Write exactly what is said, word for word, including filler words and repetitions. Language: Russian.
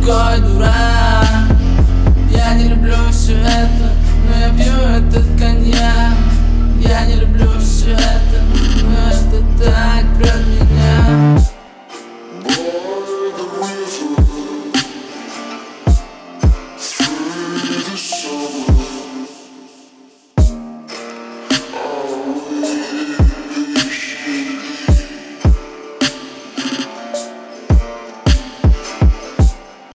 такой дурак. Я не люблю все это, но я пью этот коньяк. Я не люблю все это, но это так прет меня. Oh,